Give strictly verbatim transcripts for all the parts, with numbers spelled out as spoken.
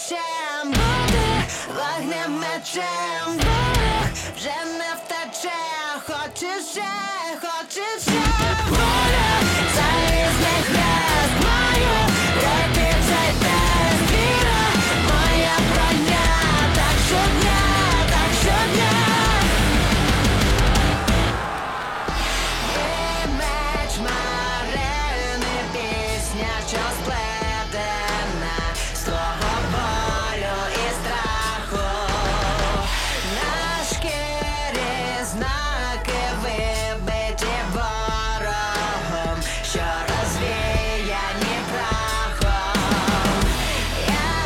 дощем бути, вогнем мечем ворог вже не втече. Хочеш ще, хочеш ще воля, залізний хрест маю пройти цей тест. Віра, моя броня, так щодня, так щодня. Ти меч марини, пісня, що сплетена з твого болю і страху. На шкірі знаки вибиті ворогом, що розвіяні прахом. Я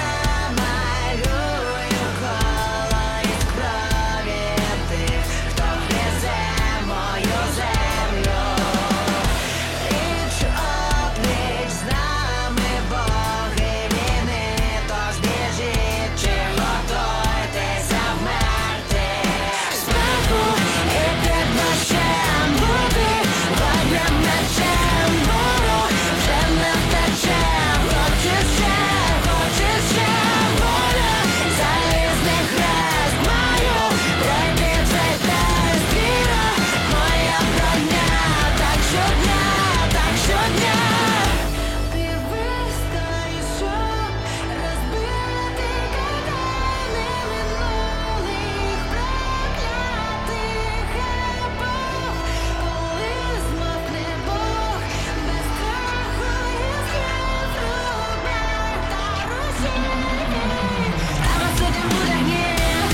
намалюю коло із крові тих, хто гризе мою землю. Пліч опліч з нами боги війни, тож біжіть чи готуйтеся вмерти. Спеку і під дощем бути, вогнем мечем ворог вже не втече. Хочеш ще, хочеш ще воля, залізний хрест маю пройти цей тест. Віра, моя броня, так щодня, так щодня. Ти вистоїш, що розбити кайдани минулих проклятих епох. Коли змовкне Бог, без страху і слів рубах та рушій, а на суді буде гнів.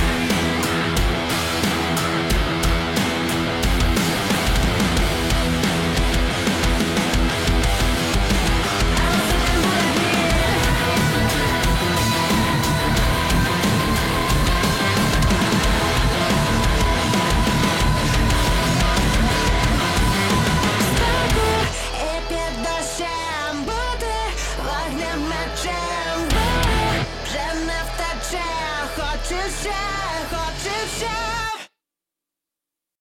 Спеку і під дощем бути, вогнем мечем ворог вже не втече. Хочеш ще, хочеш ще